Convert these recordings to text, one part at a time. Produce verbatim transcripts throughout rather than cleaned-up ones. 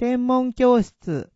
天文教室。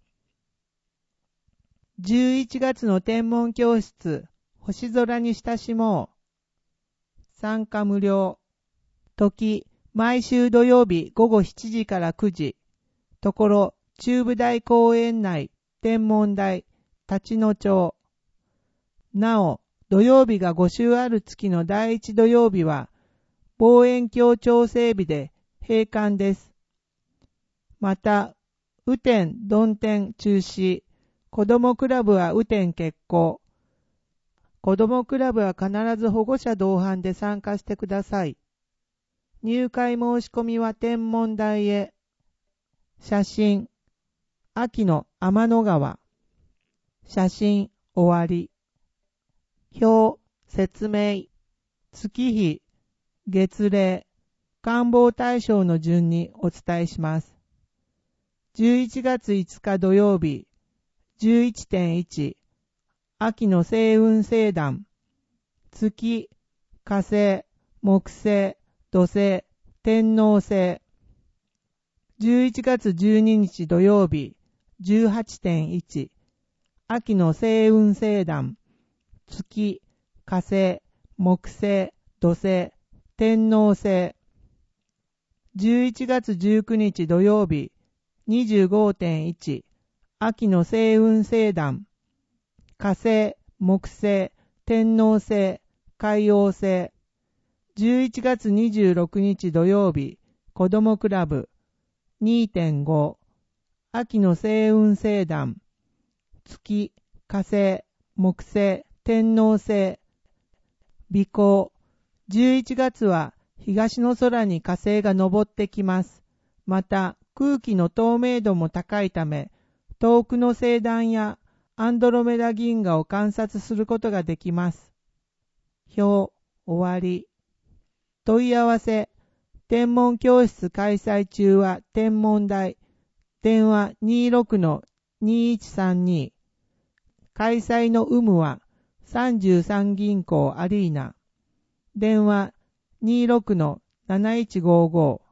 じゅういちがつの天文教室、星空に親しもう。参加無料。時、毎週土曜日午後しちじからくじ。ところ、中部大公園内、天文台、立野町。なお、土曜日がご週ある月の第一土曜日は、望遠鏡調整日で閉館です。また、雨天、曇天中止。子どもクラブは雨天決行。子どもクラブは必ず保護者同伴で参加してください。入会申し込みは天文台へ。写真。秋の天の川。写真終わり。表、説明。月日、月齢、観望対象の順にお伝えします。じゅういちがついつか土曜日、じゅういってんいち、秋の星雲星団、月、火星、木星、土星、天王星。じゅういちがつじゅうににち土曜日、じゅうはちてんいち、秋の星雲星団、月、火星、木星、土星、天王星。じゅういちがつじゅうくにち土曜日、にじゅうごてんいち、秋の星雲星団、火星、木星、天王星、海王星。じゅういちがつにじゅうろくにち土曜日、子どもクラブ、にてんご、秋の星雲星団、月、火星、木星、天王星。微光。じゅういちがつは東の空に火星が昇ってきます。また空気の透明度も高いため、遠くの星団やアンドロメダ銀河を観察することができます。表、終わり。問い合わせ。天文教室開催中は天文台。電話 にじゅうろくのにいちさんに。開催の有無はさんじゅうさん銀行アリーナ。電話 にじゅうろくのなないちごーごー。